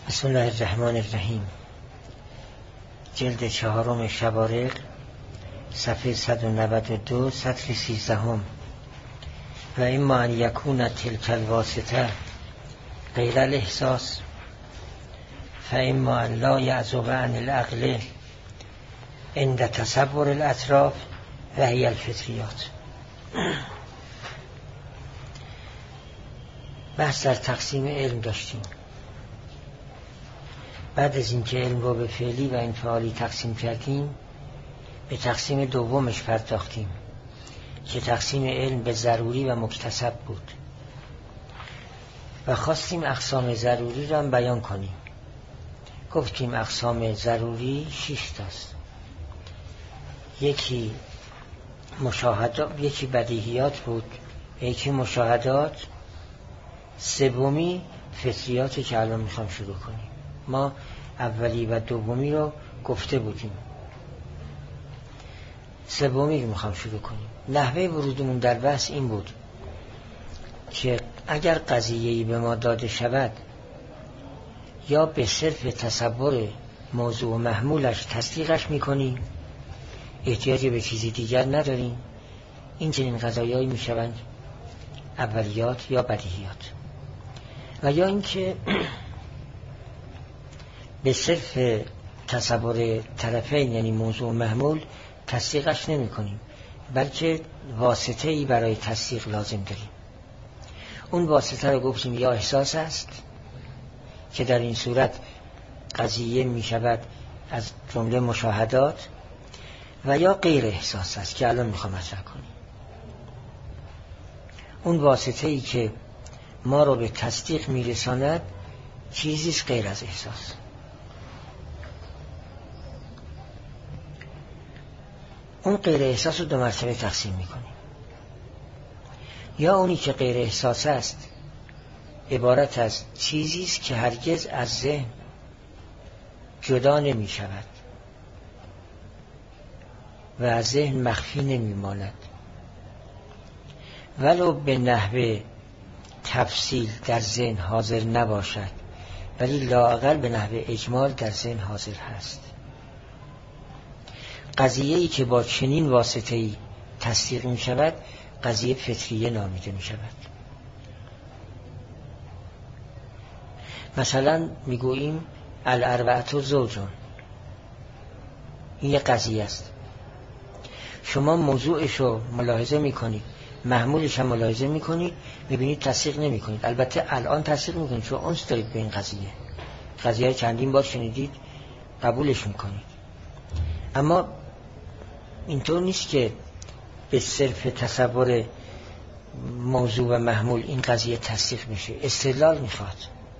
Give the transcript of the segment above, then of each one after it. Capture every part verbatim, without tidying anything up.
بسم الله الرحمن الرحیم. جلد چهارم شبارق، صفحه صد و نود و دو، سطر سیزدهم. و اما ان یکون تلک الواسطه غیر الاحساس فاما ان لا یعزب عن العقل عند تصور الاطراف و هی الفطریات. بحث در تقسیم علم داشتیم. بعد از اینکه علم رو به فعلی و انفعالی تقسیم کردیم، به تقسیم دومش پرداختیم که تقسیم علم به ضروری و مکتسب بود و خواستیم اقسام ضروری را هم بیان کنیم. گفتیم اقسام ضروری شش تاست. یکی مشاهدات، یکی بدیهیات بود، یکی مشاهدات، سومی فطریاتی که الان میخوام شروع کنیم. ما اولی و دومی رو گفته بودیم، سومی رو میخوام شروع کنیم. نحوه ورودمون در بحث این بود که اگر قضیه‌ای به ما داده شود یا به صرف تصور موضوع و محمولش تصدیقش میکنیم، احتیاجی به چیزی دیگر نداریم، این چنین قضایایی میشوند اولیات یا بدیهیات. و یا اینکه به صرف تصور طرفین یعنی موضوع و محمول تصدیقش نمی کنیم، بلکه واسطه ای برای تصدیق لازم داریم. اون واسطه رو گفتیم یا احساس است که در این صورت قضیه می شود از جمله مشاهدات، و یا غیر احساس است که الان می خوام مطرح کنیم. اون واسطه ای که ما رو به تصدیق می رساند چیزیست غیر از احساس. اون غیر احساس رو دو مرتبه تقسیم میکنیم. یا اونی که غیر احساس است عبارت از چیزی است که هرگز از ذهن جدا نمی شود و از ذهن مخفی نمی ماند، ولو به نحوه تفصیل در ذهن حاضر نباشد، ولی لااقل به نحوه اجمال در ذهن حاضر هست. قضیه‌ای که با چنین واسطه‌ای تصدیق می شود قضیه فطریه نامیده می شود. مثلا می گوییم الاربعة زوجون، این یک قضیه است. شما موضوعش رو ملاحظه می کنید، محمولش هم ملاحظه می کنید، می بینید تصدیق نمی کنید. البته الان تصدیق می کنید چون اونس دارید به این قضیه قضیه چندین بار شنیدید، قبولش می کنید. اما اینطور نیست که به صرف تصور موضوع و محمول این قضیه تصدیق میشه. استدلال میخواد.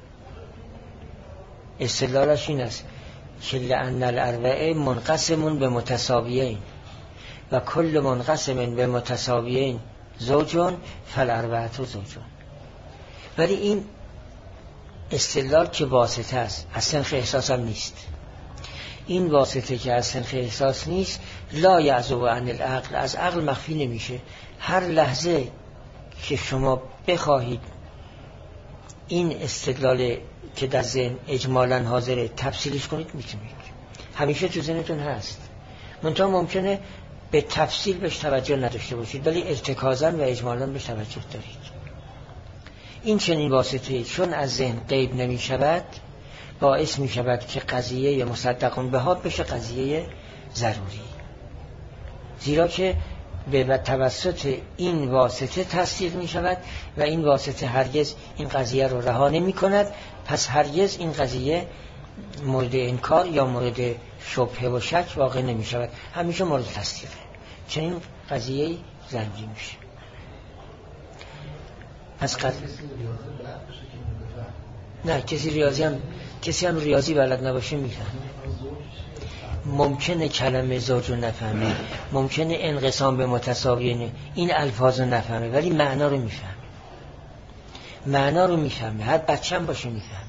استدلالش این است که لأن الاربعه منقسمون به متساویین و کل منقسم به متساویین زوجون فالاربعه زوجون. ولی این استدلال که واسطه است، از سنخ احساس هم نیست. این واسطه که از سنخ احساس نیست، لا یعزب عن العقل، از عقل مخفی نمیشه. هر لحظه که شما بخواهید این استدلال که در ذهن اجمالاً حاضره تفصیلش کنید میتونید، همیشه تو ذهنتون هست. منتها ممکنه به تفصیل بهش توجه نداشته باشید، ولی ارتکازاً و اجمالاً بهش توجه دارید. این چنین واسطه چون از ذهن غیب نمی شود باعث می شود که قضیه مصدقون به ها بشه قضیه ضروری، زیرا که به توسط این واسطه تصدیق می شود و این واسطه هرگز این قضیه رو رها نمی کند. پس هرگز این قضیه مورد انکار یا مورد شبهه و شک واقع نمی شود، همیشه مورد تصدیقه. چنین قضیه ضروری میشه. از قضیه نه کسی ریاضی هم کسی هم ریاضی بلد نباشه میفهمه. ممکنه کلمه زوج رو نفهمه، ممکنه انقسام به متساویین این الفاظ رو نفهمه، ولی معنا رو میفهمه. معنا رو میفهمه، هر بچه هم باشه میفهمه.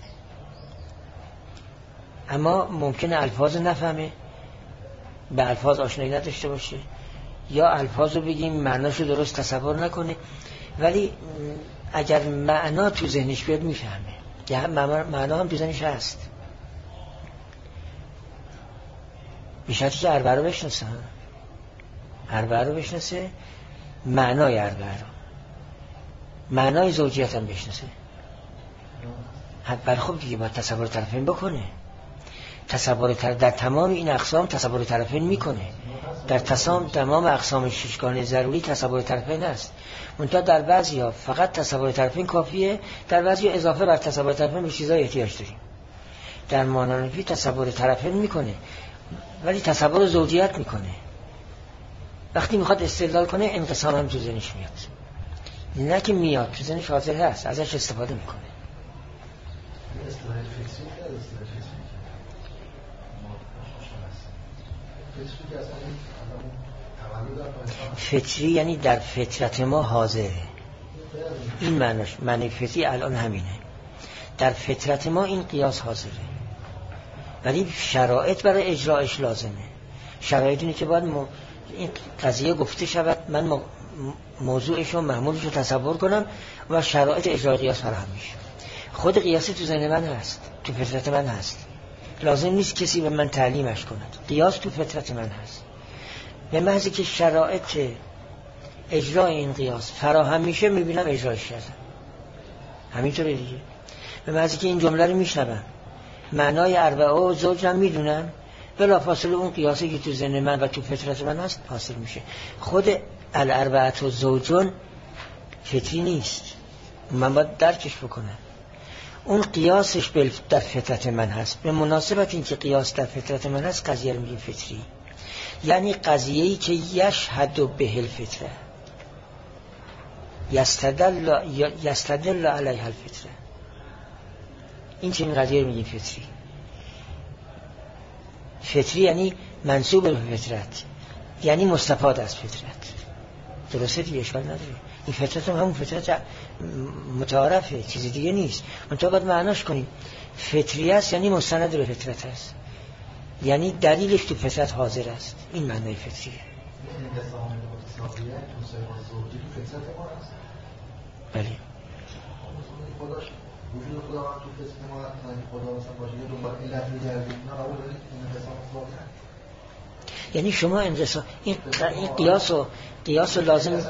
اما ممکنه الفاظ نفهمه، به الفاظ آشنایی نداشته باشه، یا الفاظ رو بگیم معناشو درست تصور نکنه، ولی اگر معنا تو ذهنش بیاد میفهمه. یا معنا هم تو ذهنش هست. به شرطی که اربعه رو بشناسه، اربعه رو بشناسه، معنای اربعه رو، معنای زوجیت هم بشناسه. بله خب دیگه باید تصور طرفین بکنه. تصور طرف در تمام این اقسام تصور طرفین میکنه. در تمام تمام اقسام ششگانه ضروری تصور طرفین است. منتها در بعضی‌ها فقط تصور طرفین کافیه، در بعضی‌ها اضافه بر تصور طرفین به چیزای احتیاج داریم. در مانانفی تصور طرفین میکنه ولی تصور زوجیت میکنه. وقتی میخواد استدلال کنه انقسام هم تو ذهنش میاد، نه که میاد تو ذهنش حاضر هست، ازش استفاده میکنه. فطری یعنی در فطرت ما حاضره، این معناش. معنی فطری الان همینه، در فطرت ما این قیاس حاضره ولی شرایط برای اجراش لازمه. شرایط اینه که باید م... این قضیه گفته شود، من م... موضوعش و محمولش رو تصور کنم و شرایط اجرای قیاس فراهم میشه. خود قیاسی تو ذهن من هست، تو فطرت من هست، لازم نیست کسی به من تعلیمش کند. قیاس تو فطرت من هست. به محضی که شرایط اجرای این قیاس فراهم میشه میبینم اجرایش کردم. همینطوره دیگه. به محضی که این جمله رو میشنوم، معنای اربعه و زوج هم میدونم، بلافاصله اون قیاسی که تو ذهن من و تو فطرت من هست حاصل میشه. خود الاربعه و زوجون فطری نیست، من باید درکش بکنم. اون قیاسش در فطرت من هست. به مناسبت این که قیاس در فطرت من هست قضیه رو میگیم فطری، یعنی قضیه‌ای که یشهد به الفطره، یستدل یستدل علیها الفطره، این چنین قضیه رو میگیم فطری. فطری یعنی منسوب به فطرت، یعنی مستفاد از فطرت. درسته دیگه، اشکال نداره. این فطرت هم همون فطرت متعارفه، چیزی دیگه نیست. منتها باید معناش کنیم. فطری است یعنی مستند به فطرت است، یعنی دلیلش تو فطرت حاضر است. این معنای فطریه. بله. وجود خدا هم تو فطرت ما نه خدا مثلا باشه یه دنبال علت می‌گردیم، نه قبول دارید این انقسام واقعا. یعنی شما انقسام این این قیاس و قیاس لازم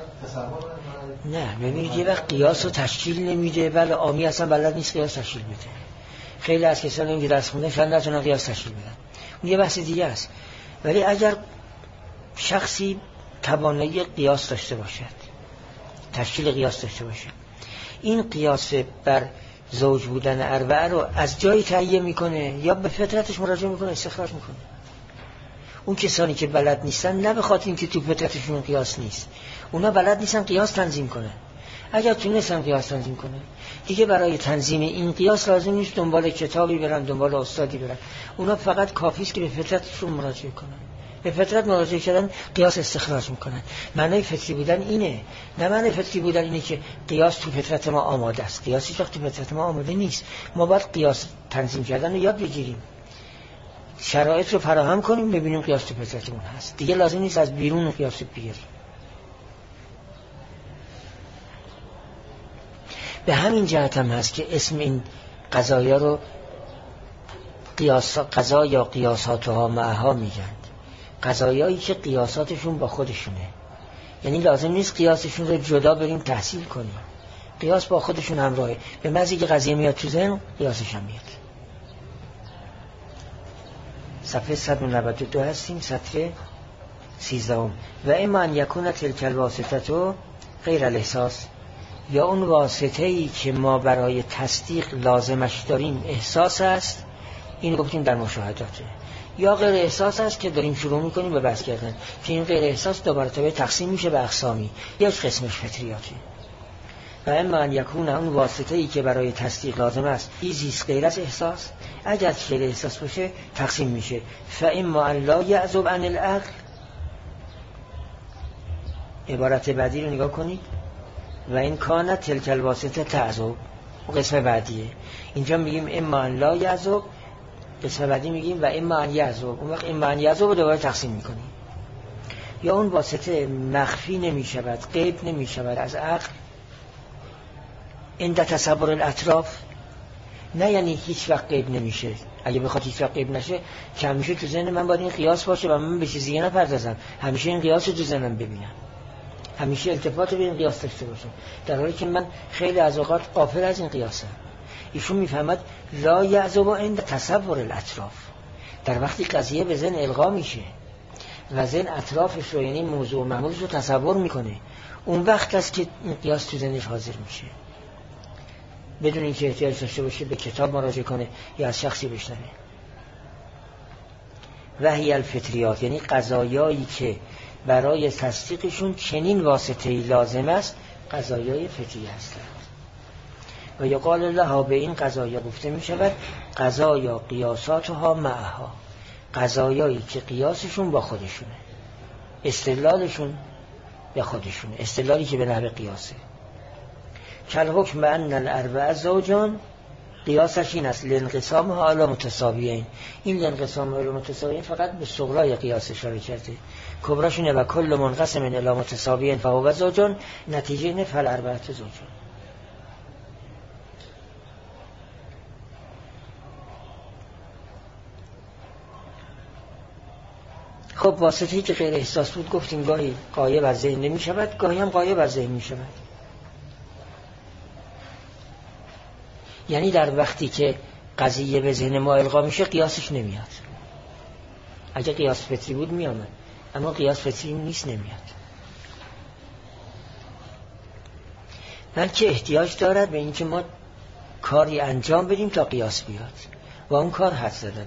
نه ببینید، یه وقت قیاس رو تشکیل نمیده، ولی عامی اصلا بلد نیست قیاس تشکیل بده. خیلی از کسانی که درس خوندن شاید نتونن قیاس تشکیل بدن، اون یه بحث دیگه است. ولی اگر شخصی توانایی قیاس داشته باشد، تشکیل قیاس داشته باشه، این قیاس بر زوج بودن اربعه رو از جایی تهیه میکنه یا به فطرتش مراجعه میکنه، استخراج میکنه. اون کسانی که بلد نیستن، نه به خاطر اینکه تو فطرتشون قیاس نیست، اونا بلد نیستن قیاس تنظیم کنه. اگر تونستن قیاس تنظیم کنه دیگه برای تنظیم این قیاس لازم نیست دنبال کتابی برن، دنبال استادی برن. اونا فقط کافی است که به فطرتشون مراجعه کنن. به فطرت مراجعه کردن قیاس استخراج میکنن. معنای فطری بودن اینه. نه معنای فطری بودن اینه که قیاس تو فطرت ما آماده است. قیاسی که تو فطرت ما آماده نیست. ما باید قیاس تنظیم کردن رو یاد بگیریم، شرایط رو فراهم کنیم، ببینیم قیاس تو فطرتمون هست. دیگه لازم نیست از بیرون قیاس بگیریم. به همین جهت هم هست که اسم این قضایا رو قیاس قضا یا قیاساتها معها میگن. قضایایی که قیاساتشون با خودشونه، یعنی لازم نیست قیاسشون رو جدا بریم تحصیل کنیم، قیاس با خودشون همراهه. به محضی که قضیه میاد تو ذهن قیاسش هم میاد. صفحه صد و نود و دو هستیم، صفحه سیزده. و اما ان یکون تلک الواسطه غیر الاحساس، یا اون واسطه‌ای که ما برای تصدیق لازمش داریم احساس است، این گفتیم در مشاهداته، یا غیر احساس است که داریم شروع میکنیم به بحث کردن که این غیر احساس دوباره تابع تقسیم میشه به اقسامی. یک قسمش فطریاته. و اما ان یکون اون واسطه‌ای که برای تصدیق لازم است ایزیست غیر از احساس، اگر غیر احساس باشه تقسیم میشه. فاما ان لا یعزب عن العقل، عبارت بعدی رو نگاه کنید. و این کانت تلک الواسطه تعذب، قسم بعدیه. اینجا میگیم اما ان لا یعزب، قسم بعدی میگیم و اما ان یعزب. اون وقت اما ان یعزب رو دوباره تقسیم میکنیم. یا اون واسطه مخفی نمیشود، غیب نمیشود از عقل عند تصور الاطراف، نه یعنی هیچ وقت غیب نمیشه. اگه بخواد هیچ وقت غیب نشه که همیشه تو ذهن من باید این قیاس باشه و من به چیزی نپردازم، همیشه این قیاس رو تو ذهنم ببینم، همیشه التفات به این قیاس داشته باشم، در حالی که من خیلی از اوقات غافل از این قیاسم. ایشون میفهمد لا یعزب عند تصور الاطراف، در وقتی قضیه به ذهن القا میشه و ذهن اطرافش رو یعنی موضوع و معمولش رو تصور میکنه، اون وقت است که این قیاس تو ذهنش حاضر میشه، بدون اینکه احتیاج داشته باشه به کتاب مراجعه کنه یا از شخصی بشنوه. وحی الفطریات یعنی قضایایی که برای تصدیقشون چنین واسطه‌ای لازم است، قضایای فطری هستند. و یقال لها، به این قضایا گفته می شود قضایا قیاساتها معها، قضایایی که قیاسشون با خودشونه، استدلالشون به خودشونه، استدلالی که به نحو قیاسه. کل حکم ان الاربع زوجان، قیاسش این است لانقسام حالا متساویین. این لانقسام حالا متساویین فقط به صغرای قیاس اشاره کرده، کبراشونه و کل منقسم الی متساویین فهو زوجان، نتیجه اینه فالاربعه زوجان. خب واسطه‌ای که غیر احساس بود گفتیم گاهی غایب از ذهن نمی شود، گاهی هم غایب از ذهن می شود. یعنی در وقتی که قضیه به ذهن ما القا میشه قیاسش نمیاد. اگه قیاس فطری بود می آمد، اما قیاس فطری نیست، نمیاد. بلکه احتیاج دارد به اینکه ما کاری انجام بدیم تا قیاس بیاد و اون کار حد زدنه،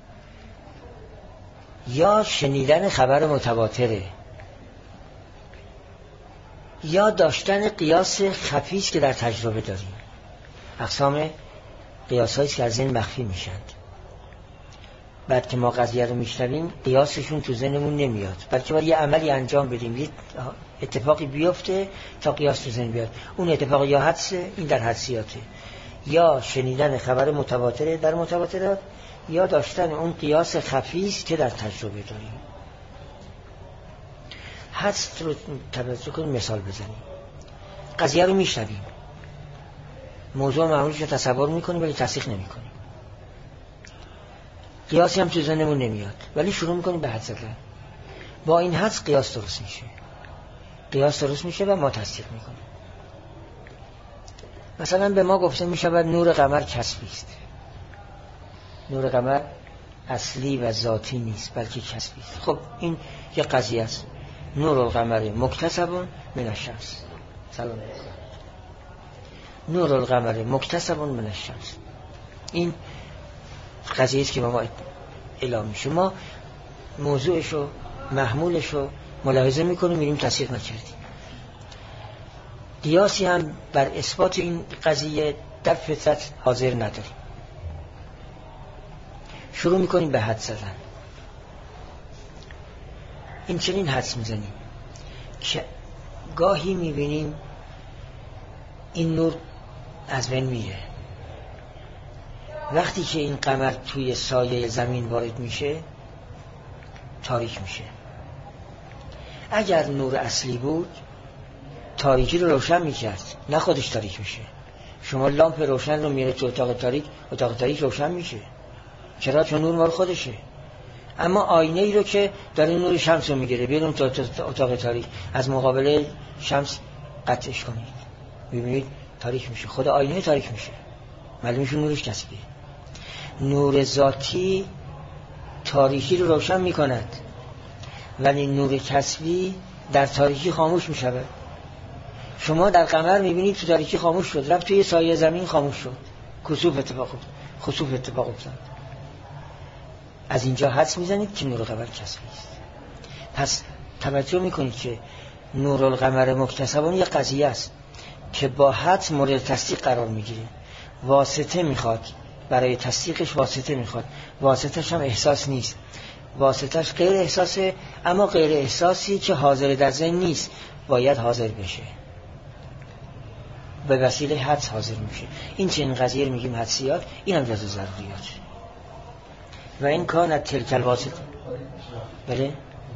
یا شنیدن خبر متواتره، یا داشتن قیاس خفیست که در تجربه داریم. اقسام قیاس هاییست که از ذهن مخفی میشند، بعد که ما قضیه رو میشنویم قیاسشون تو ذهنمون نمیاد، بلکه باید یه عملی انجام بدیم، یه اتفاقی بیفته تا قیاس تو ذهن بیاد. اون اتفاق یا حدسه، این در حدسیاته، یا شنیدن خبر متواتره در متواترات، یا داشتن اون قیاس خفیست که در تجربه داریم. حدس رو توجه کنیم، مثال بزنیم. قضیه رو میشنویم، موضوع معمولش رو تصور میکنیم ولی تصدیق نمیکنیم، قیاسی هم تو ذهنمون نمیاد، ولی شروع میکنیم به حدس زدن. با این حدس قیاس درست میشه، قیاس درست میشه و ما تصدیق میکنیم. مثلا به ما گفته میشود نور قمر کسبی است. نور قمر اصلی و ذاتی نیست بلکه کسبی است. خب این یه قضیه است. نور القمر مکتسب من الشمس. سلام. نور القمر مکتسب من الشمس، این قضیه است که ما اعلام میشه. ما موضوعش رو محمولش رو ملاحظه میکنیم، میریم تصدیق نکردیم. قیاسی هم بر اثبات این قضیه در فطرت حاضر نداریم، شروع میکنیم به حدس زدن. این چنین حدس میزنیم که گاهی میبینیم این نور از بین میره. وقتی که این قمر توی سایه زمین وارد میشه تاریک میشه. اگر نور اصلی بود تاریکی رو روشن میکرد، نه خودش تاریک میشه. شما لامپ روشن رو میاره تو اتاق تاریک، اتاق تاریک روشن میشه. چرا؟ چون نور مال خودشه. اما آینه ای رو که داره نور شمس رو میگیره بیرون تو اتاق تاریک، از مقابله شمس قطعش کنید، ببینید تاریک میشه. خود آینه تاریک میشه، معلومه که نورش کسبیه. نور ذاتی تاریکی رو روشن میکند، ولی نور کسبی در تاریکی خاموش میشود. شما در قمر میبینید تو تاریکی خاموش شد، رفت توی سایه زمین خاموش شد، کسوف اتفاق افتاد، خسوف اتفاق افتاد. از اینجا حدس میزنید که نور قمر کسبی است. پس توجه میکنید که نور القمر مکتسبون یه قضیه است که با حدس مورد تصدیق قرار میگیره. واسطه میخواد، برای تصدیقش واسطه میخواد. واسطهش هم احساس نیست، واسطهش غیر احساسه، اما غیر احساسی که حاضر در ذهن نیست، باید حاضر بشه، به وسیله حدس حاضر میشه. این چنین قضیه رو میگیم حدسیات، این هم جزو ضروریات. و این کانت تلک الواسطه. بله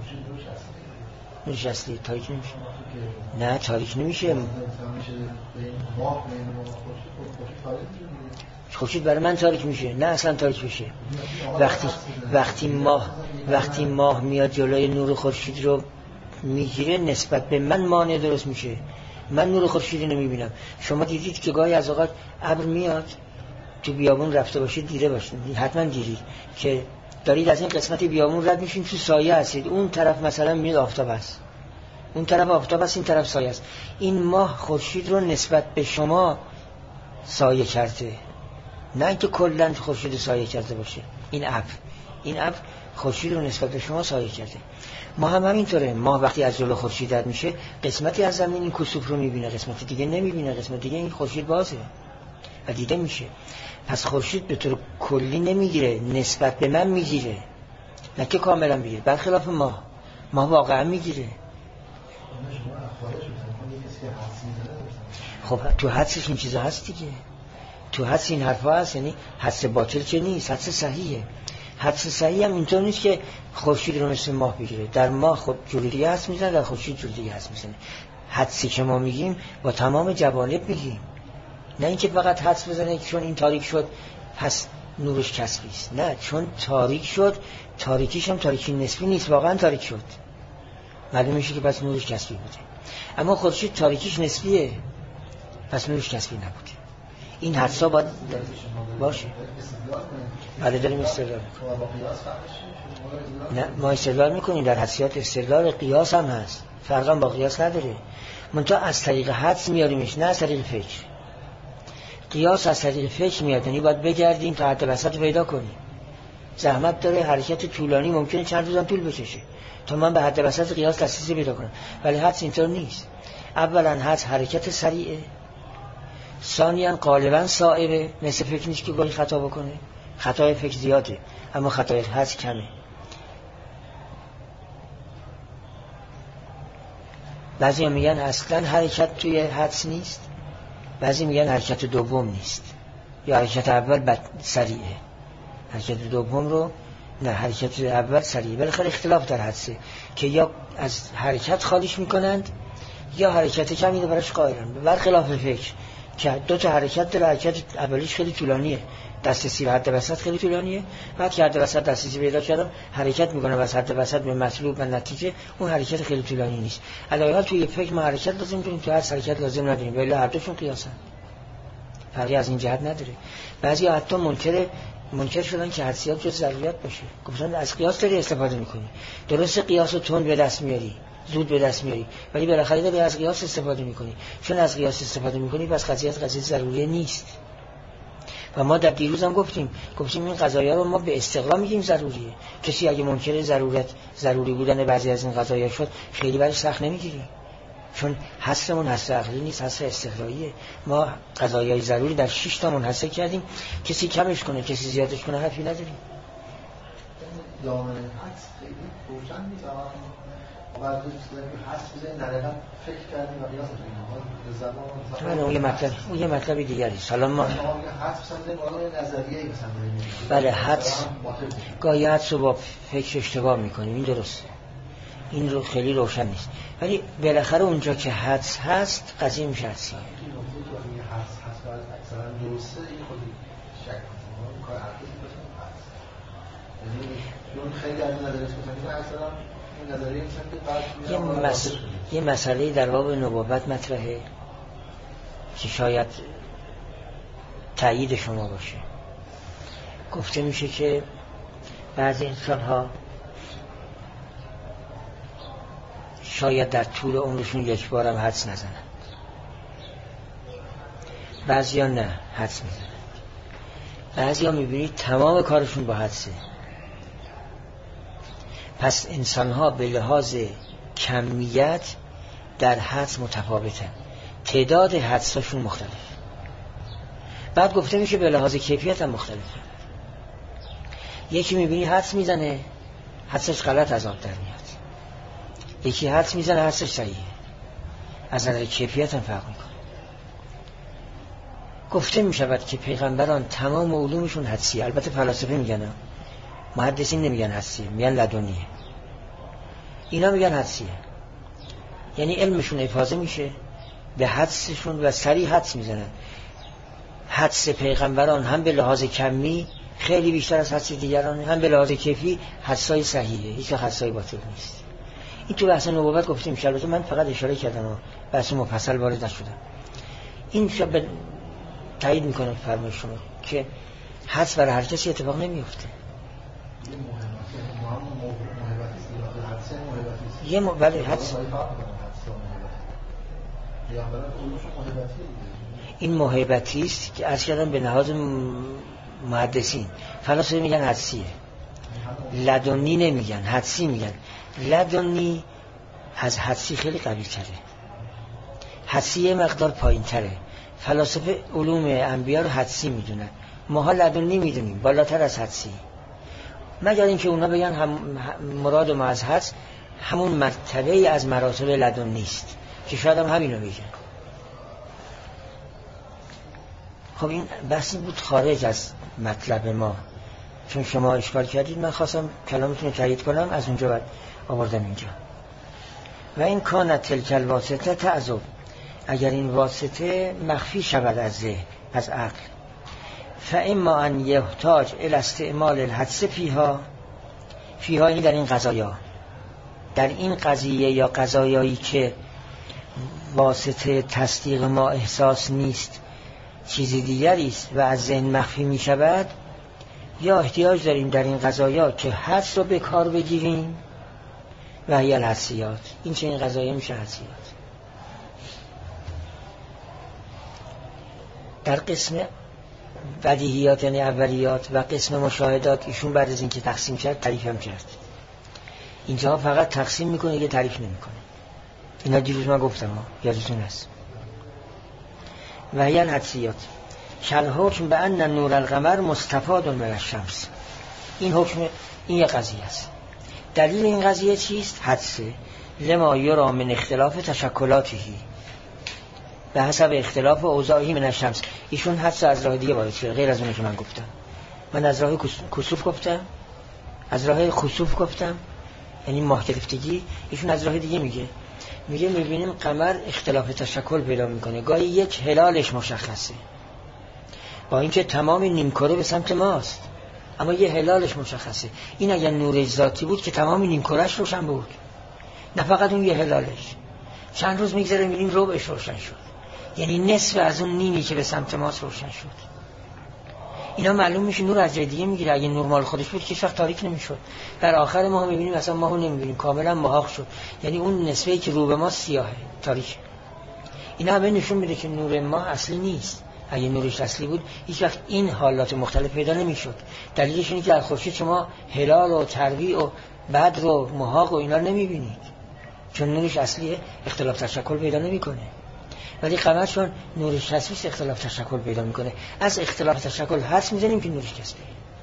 نورش اصلی تاریک نمیشه. نه تاریک نمیشه. خورشید برای من تاریک میشه؟ نه اصلا تاریک میشه. وقتی وقتی ماه وقتی ماه میاد جلوی نور خورشید رو میگیره نسبت به من مانع درست میشه. من نور خورشید رو نمیبینم. شما دیدید که گاهی از اوقات ابر میاد تو بیابون رفته باشید دیده باشید، حتما دیدید که دارید از این قسمت بیابون رد میشین تو سایه هستید، اون طرف مثلا میاد آفتاب است، اون طرف آفتاب است، این طرف سایه است. این ماه خورشید رو نسبت به شما سایه کرده، نه اینکه کلا خورشید سایه کرده باشه. این ابر این ابر خورشید رو نسبت به شما سایه کرده. ما هم همینطوره. ما وقتی از جلو خورشید رد میشه قسمتی از زمین این کسوف رو میبینه، قسمت دیگه نمیبینه، قسمت دیگه این خورشید بازه و دیده میشه. پس خورشید به طور کلی نمیگیره، نسبت به من میگیره، نه که کاملا بگیره. برخلاف ما ما واقعا میگیره. خب تو حدسش این چیزا هست دیگه، تو حدس این حرفا هست. یعنی حدس باطل که نیست، حدس صحیحه. حدس صحیح هم اینطور نیست که خورشید رو مثل ماه بگیره. در ماه خب جوری دیگه هست میزنه، در خورشید جوری دیگه هست میزنه. حدسی که ما میگیم با تمام جوانب میگیم، نه اینکه فقط حدس بزنه چون این تاریک شد پس نورش کسبی است. نه، چون تاریک شد تاریکیش هم تاریکی نسبی نیست، واقعا تاریک شد، معلوم میشه که پس نورش کسبی بوده. اما خورشید تاریکیش نسبیه، پس نورش کسبی نبوده. این حدسا باید باشه. بله داریم استدلال نه ما استدلال میکنیم، در حدسیات استدلال قیاس هم هست، فرقا با قیاس نداره. منتها از طریق حدس میاریمش، نه از طریق فکر. قیاس از طریق فکر میاد، یعنی باید بگردیم تا حد وسط پیدا کنیم. زحمت داره، حرکت طولانی ممکنه چند روزم طول بکشه تا من به حد وسط قیاس دسترسی پیدا کنم. ولی حدس اینطور نیست. اولا حدس حرکت سریعه، ثانیاً غالباً صائبه، مثل فکر نیست که گاهی خطا بکنه. خطای فکر زیاده اما خطای حدس کمه. بعضی میگن اصلاً حرکت توی حدس نیست، بعضی میگن حرکت دوم نیست، یا حرکت اول بد سریعه، حرکت دوم رو نه، حرکت اول سریعه. بالاخره اختلاف در حدسه که یا از حرکت خالیش میکنند یا حرکت کمی رو براش قائلن. برخلاف فکر که دو تا حرکت داره، حرکت اولیش خیلی طولانیه، دسترسی به حد وسط خیلی طولانیه، بعد که حد وسط دسترسی پیدا کردم حرکت میکنه و از حد وسط به مطلوب و نتیجه، اون حرکت خیلی طولانی نیست. علاوه توی فکر ما حرکت لازم داریم، تو هر حرکت لازم نداریم، ولی هر دوشون قیاسن، فرقی از این جهت نداره. بعضیا حتی منکر منکر شدن که حدسیات جز ضروریات باشه، گفتن از قیاس داری استفاده میکنی. درسته قیاس رو تند به دست میاری، زود به دست میاری، ولی بالاخره داری از قیاس استفاده میکنی. چون از قیاس استفاده میکنی پس قضیه قضیه ضروری نیست. و ما در دیروز هم گفتیم گفتیم این قضایا رو ما به استقلا میگیم ضروریه. کسی اگه منکر ضرورت ضروری بودن بعضی از این قضایا شد خیلی برش سخت نمیگیریم، چون حسمون حس عقلی نیست، حس استقلاییه. ما قضایای ضروری در شش تا منحصر کردیم، کسی کمش کنه کسی زیادش کنه حرفی نداریم. دامنه حدس خیلی روشن نیست، اما بعد دوست داریم حدس بزنیم در حقیقت فکر کردیم و قیاس بزنیم زبان. اون یه مطلب اون یه مطلب دیگری. سلام ما حدس بزنیم واقعا نظریه‌ای مثلا. بله حدس گاهی حدس رو با فکر اشتباه میکنیم، این درسته، این رو خیلی روشن نیست، ولی بالاخره اونجا که حدس هست قضیه میشه حدسی. این نقطه تو این حدس هست باید اکثرا درسته، این خودی شک کنیم کار حدسی باشه حدس. یعنی اون خیلی از نظریات میگن اکثرا این نظریه مثلا یه مس... یه مسئله در باب نبوت مطرحه که شاید تایید شما باشه. گفته میشه که بعضی انسان ها شاید در طول عمرشون یک بارم حدس نزنند، بعضی ها نه حدس میزنند، بعضی ها میبینید تمام کارشون با حدسه. پس انسان ها به لحاظ کمیت در حدس متفاوتن، تعداد حدساشون مختلف. بعد گفته میشه به لحاظ کیفیت هم مختلف. یکی میبینی حدس میزنه حدسش غلط از آب در میاد، یکی حدس میزنه حدسش صحیحه، از نظر کیفیت هم فرق میکنه. گفته میشود که پیغمبران تمام علومشون حدسیه. البته فلاسفه میگن، محدثین نمیگن حدسیه، میگن لدنیه. اینا میگن حدسیه، یعنی علمشون افاضه میشه به حدسشون و سریع حدس میزنن. حدس پیغمبران هم به لحاظ کمی خیلی بیشتر از حدس دیگران، هم به لحاظ کیفی حدسای صحیحه، هیچ حدسای باطل نیست. این تو بحث نبوت گفتیم که البته من فقط اشاره کردم و بحث مفصل وارد نشدم. این شب تایید میکنه فرمایش شما که حدس برای هر کسی اتفاق نمیفته. یه م... ولی حدس این محبتی است که عرض کردم به لحاظ محدثین فلاسفه میگن حدسیه، لدنی نمیگن، حدسی میگن. لدنی از حدسی خیلی قوی تره، حدسی یه مقدار پایین تره. فلاسفه علوم انبیا رو حدسی میدونن، ماها لدنی میدونیم، بالاتر از حدسی. مگر اینکه اونا بگن هم مراد ما از حدس همون مرتبه از مراتب لدنی است که شاید هم همینو میگن. خب این بحثی بود خارج از مطلب ما، چون شما اشکال کردید من خواستم کلامتون رو تایید کنم، از اونجا بعد آوردم اینجا. و این کانت تلک الواسطه تعذب، اگر این واسطه مخفی شود از ذهن، از عقل، فاما ان یحتاج الی استعمال الحدس فیها، فیها این در این قضایا، در این قضیه یا قضایایی که واسطه تصدیق ما احساس نیست چیزی دیگری است و از ذهن مخفی می شود، یا احتیاج داریم در این قضایا که حدس رو به کار بگیریم و هی الحدسیات. این چه این قضایا میشه حدسیات. در قسم بدیهیات یعنی اولیات و قسم مشاهدات ایشون بعد از این که تقسیم کرد تعریف هم کرد. اینجا فقط تقسیم میکنه یه تعریف نمیکنه. اینا دیروز من گفتم ها، یادتون هست. و هی الحدسیات کل حکم به ان نور القمر مستفاد من الشمس. این حکم، این یه قضیه است. دلیل این قضیه چیست؟ حدسه. لما یرا من اختلاف تشکلاتی، به حسب اختلاف اوضاعی من الشمس. ایشون حدس از راه دیگه وارد شده غیر از اون که من گفتم. من از راه کسوف گفتم، از راه خسوف گفتم یعنی ماه گرفتگی. ایشون از راه دیگه میگه، میگه میبینیم قمر اختلاف تشکل پیدا میکنه، گاهی یک هلالش مشخصه با اینکه تمام نیمکره به سمت ماست، اما یه هلالش مشخصه. این اگر نور ذاتی بود که تمام نیمکرهش روشن بود، نه فقط اون یه هلالش. چند روز میگذره میبینیم ربعش روشن شد، یعنی نصف از اون نیمی که به سمت ماست روشن شد. اینا معلوم میشه نور از جای دیگه میگیره. اگه نور مال خودش بود که هیچ وقت تاریک نمیشد. در آخر ماه میبینیم اصلا ماهو نمیبینیم، کاملا محاق شد، یعنی اون نصفی که رو به ما سیاهه، تاریک. اینا همه نشون میده که نور ماه اصلی نیست. اگه نورش اصلی بود هیچ وقت این حالات مختلف پیدا نمیشد. دلیلش اینه که در خورشید شما هلال و ترویع و بدر و محاق و اینا رو نمیبینید، چون نورش اصلیه، اختلاف تشکل پیدا نمیکنه. ولی قمر چون نورش کسبیست اختلاف تشکل پیدا میکنه. از اختلاف تشکل حدس میزنیم که نورش کسبیه.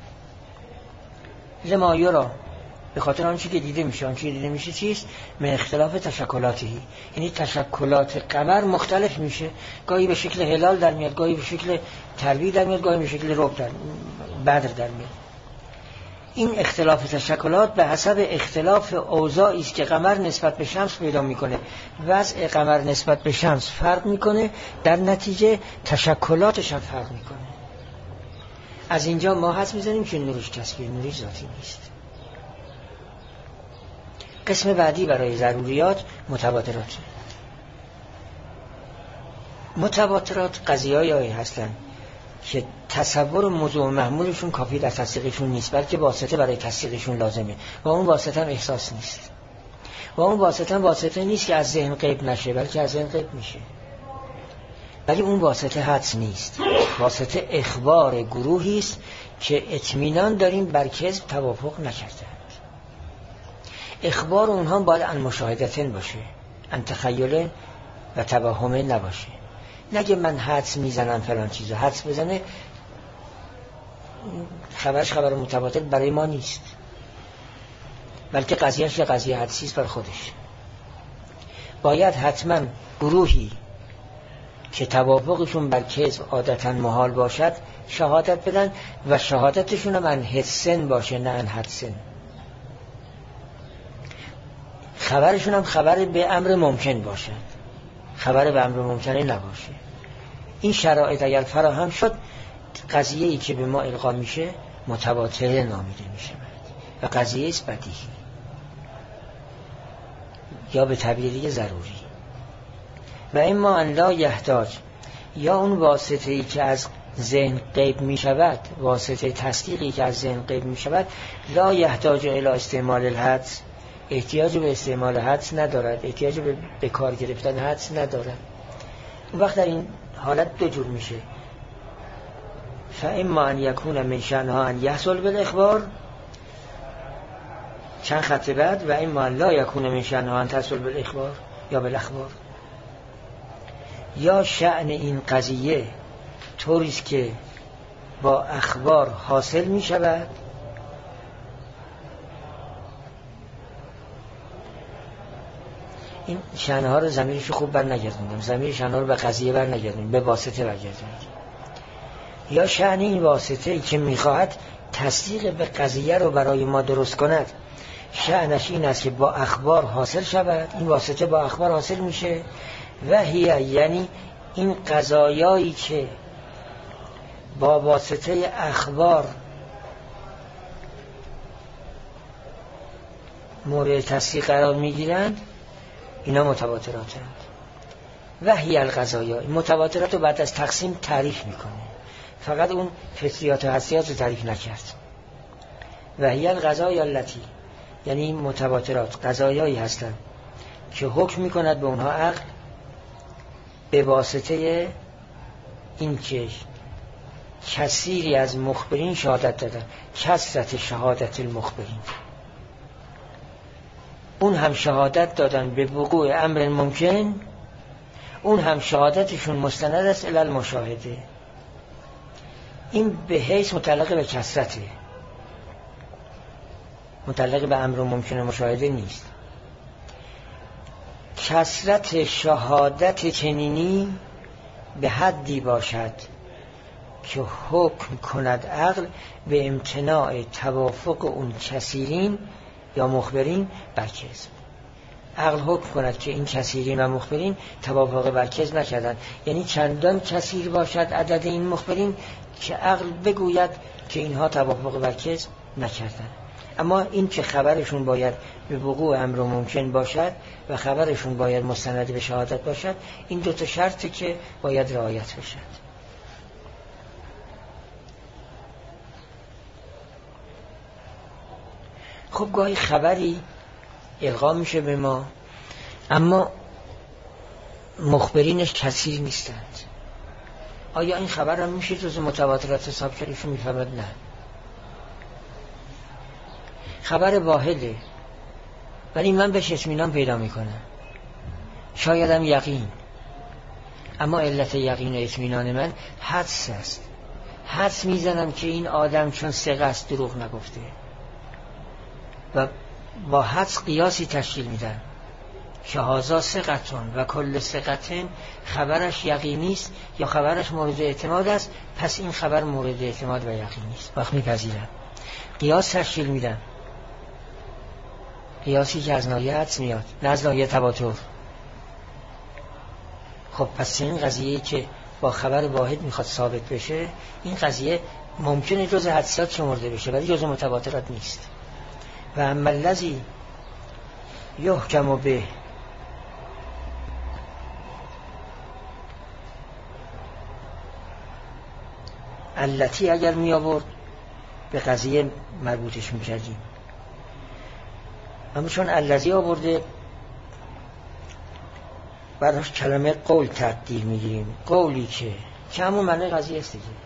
لما یرا، به خاطر آنچه که دیده میشه. آنچه که دیده میشه چیست؟ من اختلاف تشکلاتی، یعنی تشکلات قمر مختلف میشه، گاهی به شکل هلال در میاد، گاهی به شکل ترویع در میاد، گاهی به شکل ربع در بدر در میاد. این اختلاف تشکلات به حسب اختلاف اوضاعی است که قمر نسبت به شمس پیدا میکنه. وضع قمر نسبت به شمس فرق میکنه، در نتیجه تشکلاتش هم فرق میکنه. از اینجا ما حدس میزنیم که نورش کسبی، نورش ذاتی نیست. قسم بعدی برای ضروریات متواترات. متواترات قضیه‌ای هستند که تصور موضوع محمولشون کافی در تصدیقشون نیست، بلکه واسطه برای تصدیقشون لازمه و اون واسطه هم احساس نیست. و اون واسطه هم واسطه نیست که از ذهن غیب نشه، بلکه از ذهن غیب میشه. ولی اون واسطه حدس نیست، واسطه اخبار گروهی است که اطمینان داریم بر کذب توافق نکردند. اخبار اونها باید ان مشاهدتن باشه، ان تخیل و توهم نباشه. نگه من حدس میزنم فلان چیزو، حدس بزنه خبرش خبر متواتر برای ما نیست، بلکه قضیهش یه قضیه حدسی است بر خودش. باید حتما گروهی که توافقشون بر کذب عادتا محال باشد شهادت بدن و شهادتشون هم ان حسن باشه نه ان حدسن. خبرشون هم خبر به امر ممکن باشد، خبر به امر ممکنه نباشه. این شرایط اگر فراهم شد قضیه ای که به ما القا میشه متواتر نامیده میشه و قضیه است بدیهی یا به تعبیر دیگه ضروری. و اما ان لا یحتاج، یا اون واسطه ای که از ذهن غیب می شود، واسطه تصدیقی که از ذهن غیب می شود، لا یحتاج الی استعمال الحدس، احتیاج به استعمال حدس ندارد، احتیاج به, به کار گرفتن حدس ندارد. اون وقت در این حالت دو جور میشه، فاما ان یکون من شأنها ان یحصل بالاخبار، چند خط بعد، و اما لا یکون من شأنها ان تحصل بالاخبار یا بالاخبار. یا شأن این قضیه طوریست که با اخبار حاصل می شود، این شأنها رو ضمیرش خوب بر نگردوندم، ضمیر شأنها رو به قضیه بر نگردوندم، به واسطه برگردوندم. یا شأن این واسطه که می خواهد تصدیق به قضیه رو برای ما درست کند، شأنش این است که با اخبار حاصل شود، این واسطه با اخبار حاصل میشه. و هی، یعنی این قضایایی که با واسطه اخبار مورد تصدیق قرار میگیرند، اینا متواتراتند. و هی القضایا، این متواترات رو بعد از تقسیم تعریف میکنه، فقط اون فطریات و حسیات رو تعریف نکرد. و هی القضایا التی، یعنی متواترات قضایایی هستند که حکم میکند به اونها عقل به واسطه این که کثیری از مخبرین شهادت دادن، کثرت شهادت المخبرین، اون هم شهادت دادن به وقوع امر ممکن، اون هم شهادتشون مستند است الی المشاهده. این به حیث متعلق به کثرته، متعلق به امر ممکن مشاهده نیست. کثرت شهادت چنینی به حدی باشد که حکم کند عقل به امتناع توافق اون کثیرین یا مخبرین بر کذب. عقل حکم کند که این کثیرین و مخبرین توافق بر کذب نکردن، یعنی چندان کثیر باشد عدد این مخبرین که عقل بگوید که اینها توافق بر کذب نکردن. اما این که خبرشون باید به وقوع امر ممکن باشد و خبرشون باید مستند به شهادت باشد، این دو تا شرطی که باید رعایت بشد. خب گاهی خبری القا میشه به ما اما مخبرینش کثیر نیستند. آیا این خبر هم میشه جز متواترات حساب کردیشون میفهمد؟ نه، خبر واحده ولی من بهش اطمینان پیدا میکنم، شایدم یقین، اما علت یقین و اطمینان من حدس است. حدس میزنم که این آدم چون ثقه است دروغ نگفته و با حدس قیاسی تشکیل میدن که هذا ثقتون و کل ثقتن، خبرش یقینی است یا خبرش مورد اعتماد است، پس این خبر مورد اعتماد و یقینی است. وقت میپذیرم، قیاس تشکیل میدن، قیاسی که از ناحیه حدس میاد نه از ناحیه تواتر. خب پس این قضیه که با خبر واحد میخواد ثابت بشه، این قضیه ممکنه جز حدسات شمرده بشه ولی جز متواترات نیست. و اما الذی یحکم به، التی اگر می آورد به قضیه مربوطش میکردیم، اما چون الذی آورده براش کلمه قول تقدیر میگیریم، قولی که که همون معنی قضیه است دیگه.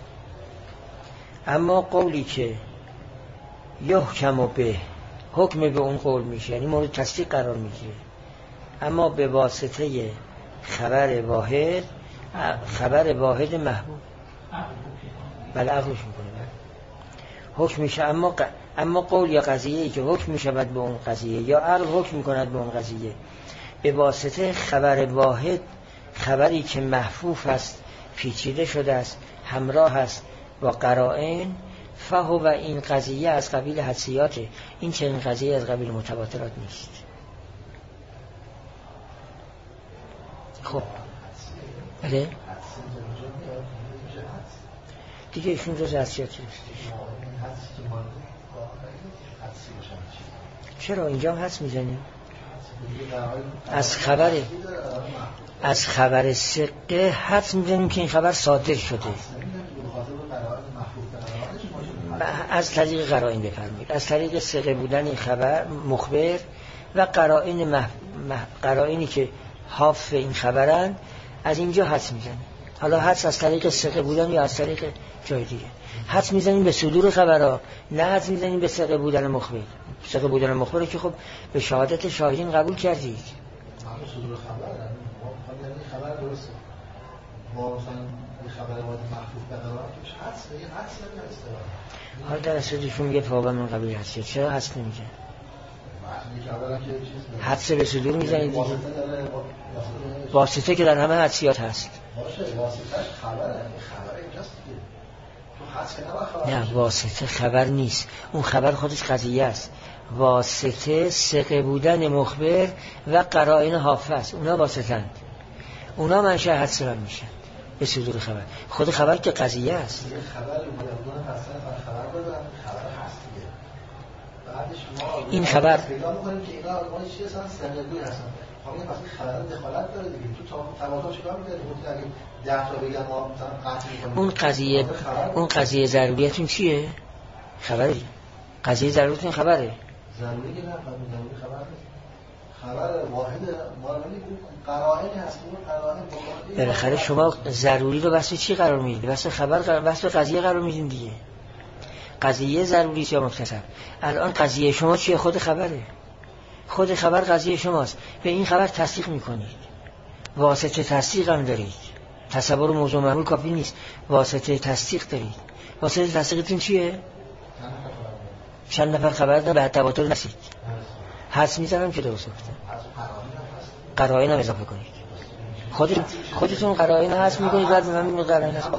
اما قولی که یحکم به، حکم به اون قول میشه، یعنی مورد تصدیق قرار میگیره، اما به واسطه خبر واحد، خبر واحد محبوب بله عقلش میکنه حکم میشه. اما ق... اما قول یا قضیه‌ای که حکم میشود به اون قضیه یا عقل حکم میکند به اون قضیه به واسطه خبر واحد، خبری که محفوف است، پیچیده شده است، همراه است با قرائن، فهو و این قضیه از قبیل حدسیاته، این چنین قضیه از قبیل متواترات نیست. خب بله دیگه ایشون جز حدسیات نیست. چرا اینجا هم حدس میزنیم؟ از خبر از خبر ثقه حدس میزنیم که این خبر صادر شده. از طریق قرائن بفرمایید، از طریق ثقه بودن این خبر مخبر و قرائن مح... مح... قرائنی که حاف این خبرن، از اینجا حدس میزنیم. حالا حدس از طریق ثقه بودن یا از طریق جای دیگه. حدس میزنیم به صدور خبرها، نه حدس میزنیم به ثقه بودن مخبر. ثقه بودن مخبر که خب به شهادت شاهدین قبول کردید. صدور خبر خبر درسته. ما مثلا خبر وارد محفوظ به قرار توش حدس یه حدس نمیشه. حالا در اصلشون میگه فاقا من قبول هست. چرا حدس نمیگه؟ حدس به صدور میزنید دیگه. واسطه که در همه حدسیات هست. باشه واسطهش خبره، خبر اینجاست دیگه. تو حدس که نباید. نه واسطه خبر نیست. اون خبر خودش قضیه است. واسطه ثقه بودن مخبر و قرائن حافظ است. اونا واسطه‌اند. اونا منشأ حدس من میشن به صدور خبر. خود خبر که قضیه است. خبر مدون اصلا خبر بدن خبر هست دیگه. بعدش ما این خبر پیدا می‌کنیم که اینا ما چیزی هستن سندگوی هستن. خب این واسه خبر دخالت داره دیگه. تو تواضع چیکار می‌کنی؟ گفتی اگه ده تا بگم ما مثلا قطع می‌کنیم. اون قضیه اون قضیه ضروریتون چیه؟ خبره. قضیه ضروریتون خبره. ضروری که نه ضروری خبر نیست. خبر واحد ما ولی قرائنی هست. اون قرائن بالاخره شما ضروری رو واسه چی قرار میدید؟ واسه خبر واسه قضیه قرار میدین دیگه. قضیه ضروری یا مکتسب. الان قضیه شما چیه؟ خود خبره. خود خبر قضیه شماست. به این خبر تصدیق میکنید. واسطه تصدیق هم دارید. تصور موضوع معمول کافی نیست. واسطه تصدیق دارید. واسطه تصدیقتون چیه؟ چند نفر خبر دارن به تواتر نرسید. حدس میزنم که درست گفتم. قرائن هم اضافه کنید. خودتون خودتون قرائن حدس میکنید بعد من میگم قرائن هست.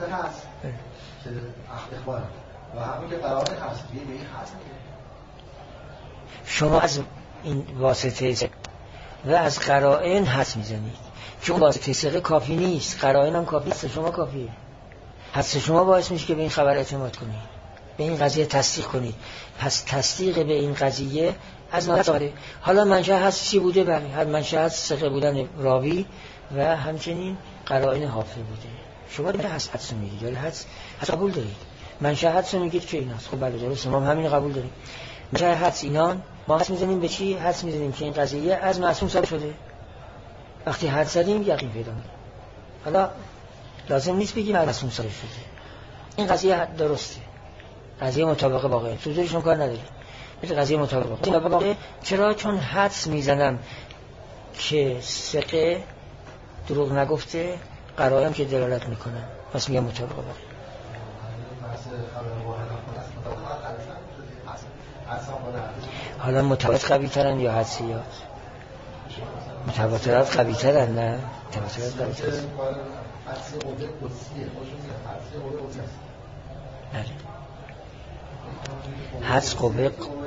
و همین که قرائن هست به این حدس شما از این واسطه و از قرائن حدس میزنید. چون واسطه ثقه کافی نیست، قرائن هم کافی نیست، شما کافیه. حدس شما باعث میشه که به این خبر اعتماد کنید، به این قضیه تصدیق کنید. پس تصدیق به این قضیه از نظر حالا منشأ حدس چی بوده؟ بله هر منشأ حدس ثقه بودن راوی و همچنین قرائن حافظ بوده. شما دیگه حدس حدس میگید ولی حدس حدس قبول دارید. منشأ حدس میگید که ایناست. خب بله درسته، ما هم همین قبول داریم. منشأ حدس اینان، ما حدس میزنیم به چی؟ حدس میزنیم که این قضیه از معصوم ثابت شده. وقتی حدس زدیم یقین پیدا می‌کنیم. حالا لازم نیست بگیم معصوم ثابت شده. این قضیه درسته. قضیه مطابق واقعه. صدورشون کار نداره. مثل قضیه مطابق واقعه. چرا؟ چون حدس میزنم که ثقه دروغ نگفته، قرائن که دلالت میکنن. پس میگم مطابق واقعه. حالا متواتر قوی ترن یا حدسیات؟ متواترات قوی ترن نه؟ متواترات قوی ترن. بله. حدس قوه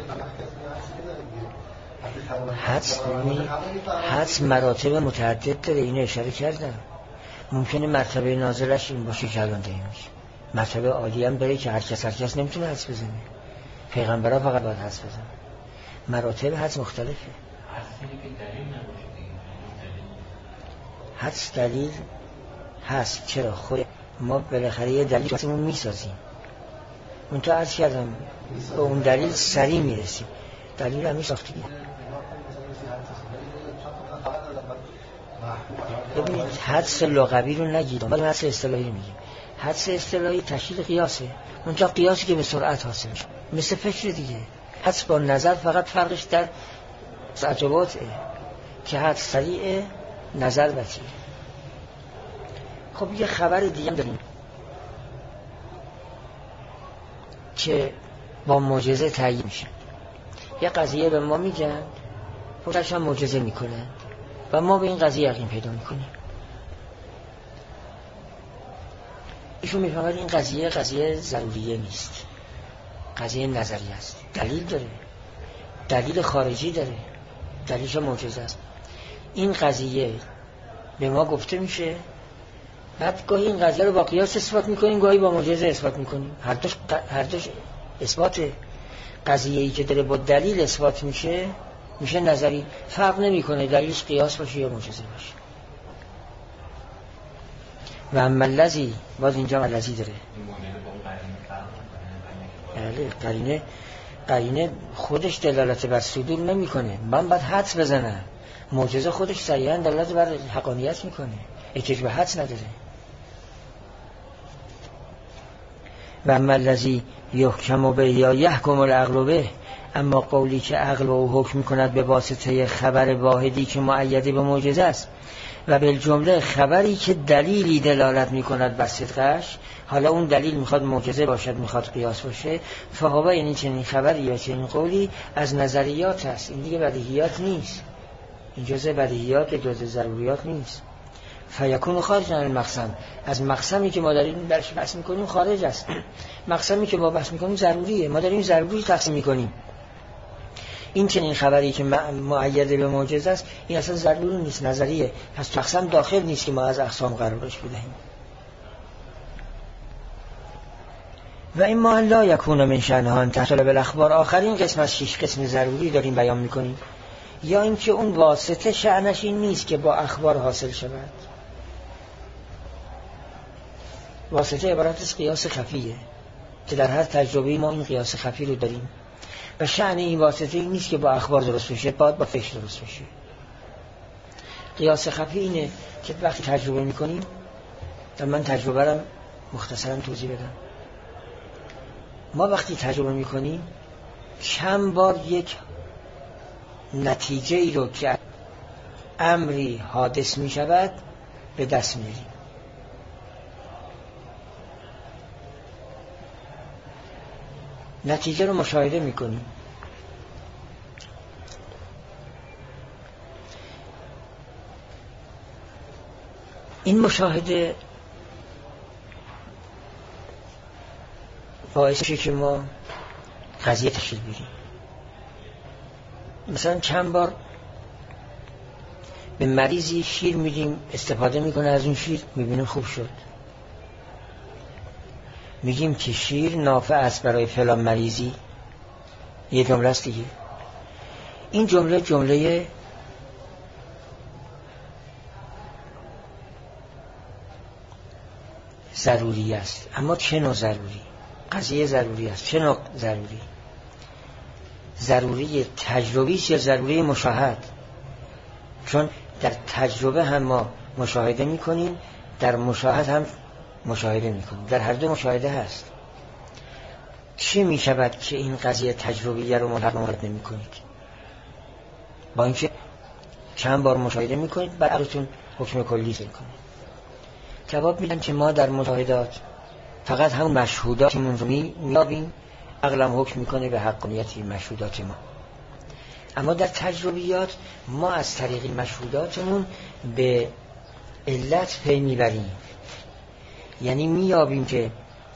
حدس حدس مراتب متعدد داره، اینو اشاره کردم. ممکنه مرتبه نازلش این باشه که الان داریم میشه، مرتبه عالی هم داره که هر کس هر کس نمیتونه حدس بزنه، پیغمبرها فقط باید حدس بزنه. مراتب حدس مختلفه. حدس دلیل هست. چرا؟ خود ما بالاخره یه دلیل واسمون میسازیم. اون تا عرض کردم به اون دلیل سریع میرسیم. دلیل هم میساختیم. ببینید حدس لغوی رو نگیریم، ولی حدس اصطلاحی رو میگیم. حدس اصطلاحی تشکیل قیاسه. اونجا قیاسی که به سرعت حاصل میشه، مثل فکر دیگه. حدس با نظر فقط فرقش در عجباته که حدس سریع، نظر بطیه. خب یه خبر دیگه داریم که با معجزه تعیین میشه. یه قضیه به ما میگن، پشتش هم معجزه میکنن و ما به این قضیه یقین پیدا میکنیم. ایشون میفهمد این قضیه قضیه ضروریه نیست، قضیه نظری است. دلیل داره، دلیل خارجی داره، دلیلش معجزه است. این قضیه به ما گفته میشه بعد گاهی این قضیه رو با قیاس اثبات میکنیم، گاهی با معجزه اثبات میکنیم. هر دوش هر دوش اثبات قضیه‌ای که داره با دلیل اثبات میشه میشه نظری. فرق نمیکنه دلیلش قیاس باشه یا معجزه باشه. و اما الذی، باز اینجا الذی داره. بله، قرینه قرینه خودش دلالت بر صدور نمیکنه. من باید حدس بزنم. معجزه خودش صریحا دلالت بر حقانیت میکنه، احتیاج به حدس نداره. و اما الذی یحکم به یا یحکم العقل به، اما قولی که عقل او حکم میکند به واسطه خبر واحدی که مؤید به معجزه است و بالجمله خبری که دلیلی دلالت میکند بر صدقش، حالا اون دلیل میخواد معجزه باشد میخواد قیاس باشه، فهو یعنی چنین خبری یا چنین قولی از نظریات است. این دیگه بدیهیات نیست، این جزء بدیهیات، جزء ضروریات نیست. فیکون خارج عن المقسم، از مقسمی که ما داریم درش بحث میکنیم خارج است. مقسمی که ما بحث میکنیم ضروریه، ما داریم ضروری تقسیم میکنیم. این چنین خبری که مؤید به معجزه است این اصلا ضروری نیست، نظریه، پس مقسم داخل نیست که ما از اقسام قرارش بدهیم. و این ما لا یکون من شأنها ان تحصل بالاخبار، آخرین قسم از شش قسم ضروری داریم بیان میکنیم. یا اینکه اون واسطه شأنش این نیست که با اخبار حاصل شود. واسطه عبارت از قیاس خفیه که در هر تجربه ما این قیاس خفی رو داریم و شأن این واسطه این نیست که با اخبار درست بشه، باید با فکر درست بشه. قیاس خفی اینه که وقتی تجربه میکنیم، و من تجربه رو مختصرا توضیح بدم. ما وقتی تجربه میکنیم چند بار یک نتیجه ای رو که امری حادث می شود به دست میاریم. نتیجه رو مشاهده میکنیم. این مشاهده باعث میشه که ما قضیه تشخیص بدیم. مثلا چند بار به مریضی شیر میدیم، استفاده میکنه از اون شیر، میبینیم خوب شد، میگیم که شیر نافع است برای فلان مریضی. یه جمله است دیگه. این جمله جمله ضروری است. اما چه نوع ضروری؟ قضیه ضروری است. چه نوع ضروری؟ ضروری تجربی است یا ضروری مشاهد؟ چون در تجربه هم ما مشاهده میکنیم، در مشاهد هم مشاهده میکنیم، در هر دو مشاهده هست. چی میشود که این قضیه تجربیه رو ملحق مورد نمی کنید؟ با اینکه چند بار مشاهده میکنید بعد عقلتون حکم کلی فکر کنید. جواب میدن که ما در مشاهدات فقط همون مشهوداتمون رو میابیم، عقلم حکم میکنه به حقانیت مشهودات ما. اما در تجربیات ما از طریق مشهوداتمون به علت پی میبریم، یعنی میابیم که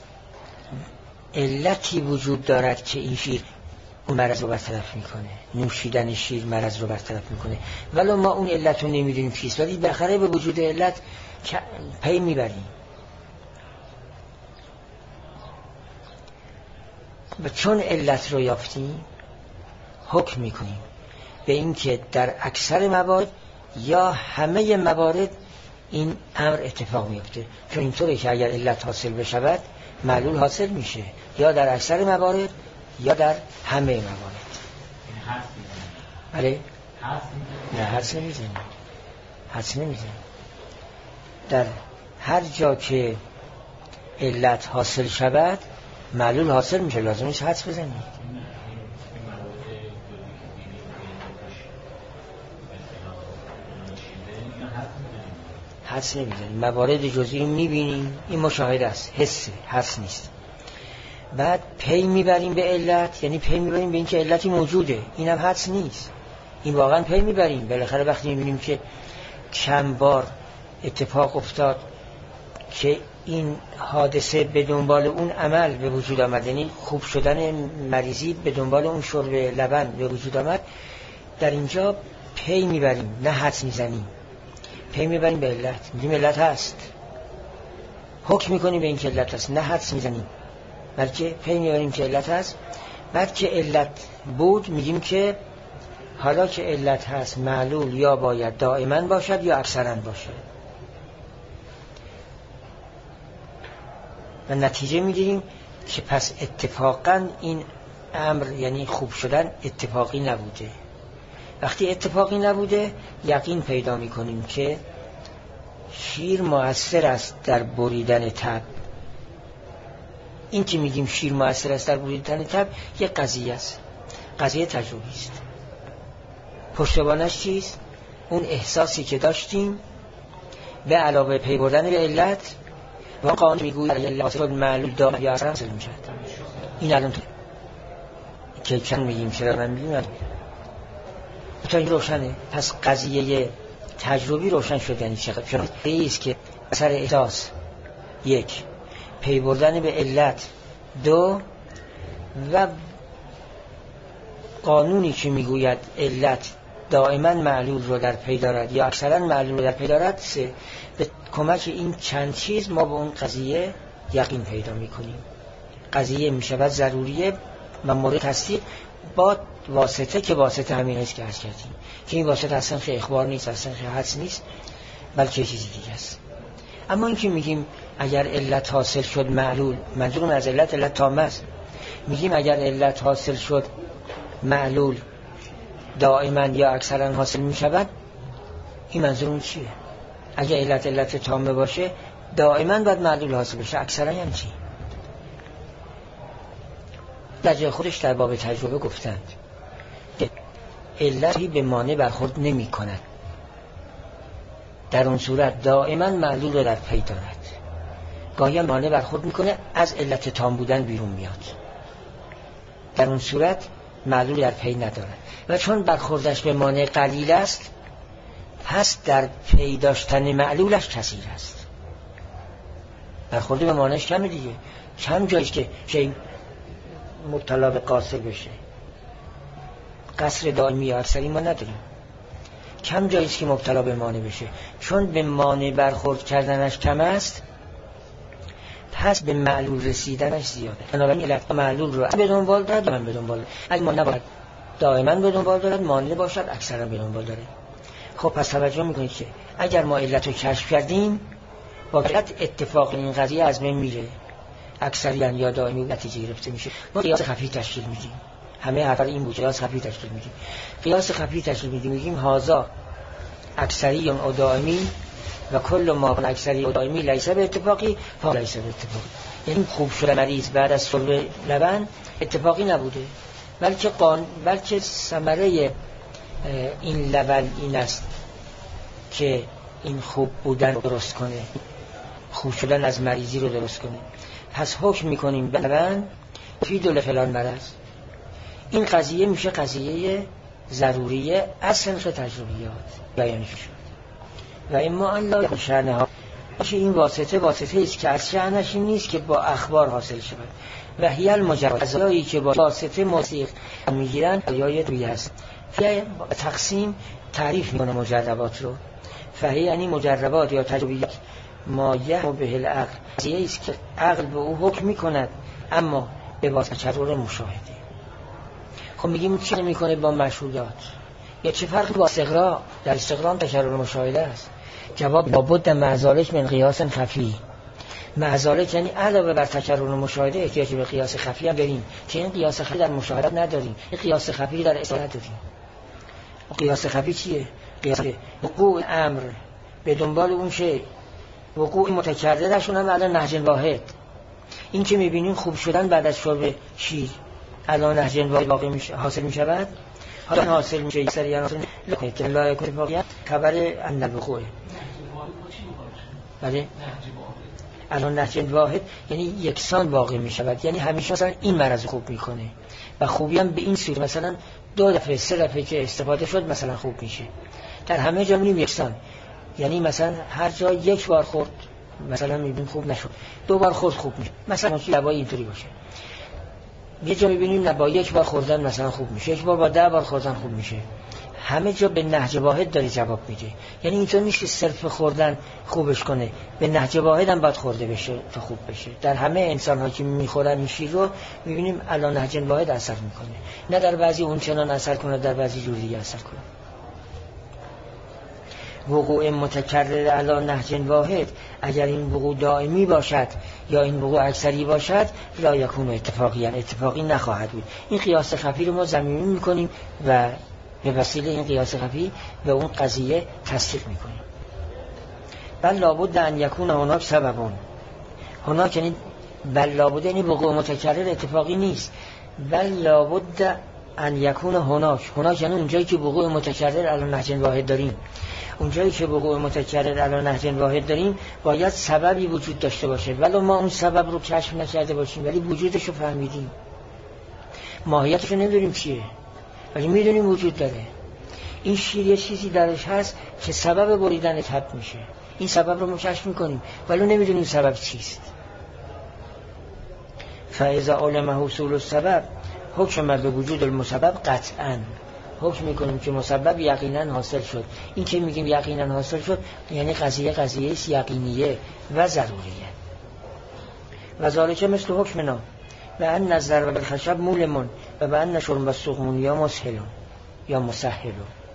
علتی وجود دارد که این شیر اون مرض رو برطرف میکنه، نوشیدن شیر مرض رو برطرف میکنه، ولی ما اون علت رو نمیدونیم چیست، ولی بالاخره به وجود علت پی میبریم. و چون علت رو یافتیم حکم میکنیم به این که در اکثر موارد یا همه موارد این امر اتفاق میفته، چون اینطوره که اگر علت حاصل بشود معلول حاصل میشه، یا در اکثر موارد یا در همه موارد. بله؟ نه، حدس نمیزنیم. حدس نمیزنیم. در هر جا که علت حاصل شود معلول حاصل میشه، لازم نیست حدس بزنیم. حدس نمیزنیم. موارد جزئی میبینیم، این مشاهده است، حسه، حدس نیست. بعد پی میبریم به علت، یعنی پی میبریم به این که علتی موجوده، اینم حدس نیست، این واقعا پی میبریم. بالاخره وقتی میبینیم که چند بار اتفاق افتاد که این حادثه به دنبال اون عمل به وجود آمد، یعنی خوب شدن مریضی به دنبال اون شرب لبن به وجود آمد، در اینجا پی میبریم، نه حدس میزنیم. پی میبریم به علت، میگیم علت هست. حکم میکنیم به این که علت هست، نه حدس میزنیم بلکه پی میبریم که علت هست. بعد که علت بود میگیم که حالا که علت هست معلول یا باید دائما باشد یا اکثرا باشد و نتیجه میگیریم که پس اتفاقا این امر یعنی خوب شدن اتفاقی نبوده. وقتی اتفاقی نبوده یقین پیدا میکنیم که شیر مؤثر است در بریدن تب. این که میگیم شیر مؤثر است در بریدن تب یه قضیه است، قضیه تجربی است. پشتوانش چیست؟ اون احساسی که داشتیم به علاوه پی بردن به علت و قانون میگوید علت معلول دائم یا اکثرا حاصل میشود. این الان تو که چند میگیم چرا من میگیم تا این روشنه. پس قضیه تجربی روشن شد. یعنی چقدر شد ایست که اثر احساس یک، پی بردن به علت دو، و قانونی که میگوید علت دائما معلول رو در پی دارد یا اکثرا معلول رو در پی دارد سه. به کمک این چند چیز ما به اون قضیه یقین پیدا میکنیم. قضیه میشود ضروریه و مورد تصدیق با واسطه که واسطه همین است که عرض کردیم که این واسطه اصلا خیلی اخبار نیست، اصلا خیلی حدس نیست، بلکه چیزی دیگه است. اما این که میگیم اگر علت حاصل شد معلول، منظورم از علت علت تامه است. میگیم اگر علت حاصل شد معلول دائما یا اکثرا حاصل میشود، این منظورم چیه؟ اگر علت علت تامه باشه دائما باید معلول حاصل بشه، اکثرا یعنی چی؟ در جای خودش در باب تجربه گفتند که علتی به مانع برخورد نمی کند، در اون صورت دائما معلول رو در پی دارد. گاهی مانع برخورد میکنه از علت تام بودن بیرون میاد، در اون صورت معلول در پی ندارد و چون برخوردش به مانع قلیل است پس در پی داشتن معلولش کثیر است. برخورد به مانعش کمه دیگه، کم جایش که شی مبتلا به قاصر بشه. قصر دائمی یا اکثری ما نداریم، کم جاییست که مبتلا به مانع بشه. چون به مانع برخورد کردنش کم است پس به معلول رسیدنش زیاده. بنابراین علت معلول رو به دنبال دارد من به دنبال دارد. اگه ما نباید دائما به دنبال دارد، مانع باشد اکثرا به دنبال داره. خب پس توجه میکنید که اگر ما علت رو کشف کردیم با علت اتفاق این قضیه از بین میره، اکثریان یا دائمی نتیجه گرفته میشه. ما قیاس خفی تشکیل میدیم، همه حرف این بود، قیاس خفی تشکیل میدیم. قیاس خفی تشکیل میدیم میگیم هازا اکثری و دائمی و کل ما اکثری و دائمی لیس به اتفاقی فا لیس به اتفاقی. یعنی خوب شده مریض بعد از شرب لبن اتفاقی نبوده، بلکه قان بلکه ثمره این لبن این است که این خوب بودن رو درست کنه، خوب شدن از مریضی رو درست کنه. پس حکم میکنیم به لبن فی دل فلان مرض. این قضیه میشه قضیه ضروریه اصلا خ تجربیات بیان شد. و اما الله شأنه ها این واسطه واسطه است که از شأنش این نیست که با اخبار حاصل شود و هی المجرد ازایی که با واسطه موثیق میگیرن آیات روی هست. فهی تقسیم تعریف میکنه مجربات رو. فهی یعنی مجربات یا تجربیات ما یحم به العقل، قضیه است که عقل به او حکم میکند اما به واسطه تجربه مشاهده. خب میگیم چه میکنه با مشهودات؟ یا چه فرقی با استقراء؟ در استقراء تجربه مشاهده است. جواب لابد معذالک من قیاس خفی. معذالک یعنی علاوه بر تجربه مشاهده احتیاج به قیاس خفی هم داریم که این قیاس خفی در مشاهدات نداریم، این قیاس خفی در استقراء داریم. قیاس خفی چیه؟ قیاس وقوع امر به دنبال اون شی، وقوع متکررشون هم الان نهج واحد. این که میبینیم خوب شدن بعد از شرب شیر الان نهج واحد واقع میشه، حاصل میشود. حالا حاصل میشه سریعا حاصل میشه که لا یکون واقعا خبر ان الوقوع. بله الان نهج واحد یعنی یکسان واقع میشود، یعنی همیشه مثلا این مرض خوب میکنه و خوبی هم به این صورت مثلا دو دفعه سه دفعه که استفاده شد مثلا خوب میشه. در همه جا میبینیم یکسان، یعنی مثلا هر جا یک بار خورد مثلا میبینیم خوب نشد، دو بار خورد خوب میشه. مثلا دوایی اینطوری باشه. یه جا میبینیم نه با یک بار خوردن مثلا خوب میشه، یک بار با ده بار خوردن خوب میشه. همه جا به نهج واحد داره جواب میده. یعنی اینطور نیست که صرف خوردن خوبش کنه، به نهج واحد هم باید خورده بشه تا خوب بشه. در همه انسان ها که میخورن این شیر رو میبینیم علی نهج واحد اثر میکنه، نه در بعضی اون چنان اثر کنه، در بعضی جور دیگه اثر کنه. وقوع متکرر علی نهج واحد، اگر این وقوع دائمی باشد یا این وقوع اکثری باشد، لا یکون اتفاقی، یعنی اتفاقی نخواهد بود. این قیاس خفی رو ما ضمیمی میکنیم و به وسیله این قیاس خفی به اون قضیه تصدیق میکنیم. بل لابد ان یکون هناک سببون، هناک یعنی بل لابد یعنی وقوع متکرر اتفاقی نیست، بل لابد ان یکون هناک، هناک یعنی اونجایی که وقوع متکرر علی نهج واحد داریم، اونجایی که وقوع متکرر علی نهج واحد داریم باید سببی وجود داشته باشه، ولو ما اون سبب رو کشف نکرده باشیم ولی وجودش رو فهمیدیم، ماهیتش رو نمیدونیم چیه ولی میدونیم وجود داره. این شیر یه چیزی درش هست که سبب بریدن تب میشه، این سبب رو ما کشف میکنیم ولی نمیدونیم سبب چیست. فاذا علم حصول السبب حکم به وجود المسبب قطعا، حکم میکنیم که مسبب یقینا حاصل شد. این که میگیم یقینا حاصل شد یعنی قضیه قضیه است یقینیه و ضروریه. و ذالک مثل حکمنا و ان الضرب بالخشب مولمون و به ان شرب السقمون یا مسهلون یا مسهلون.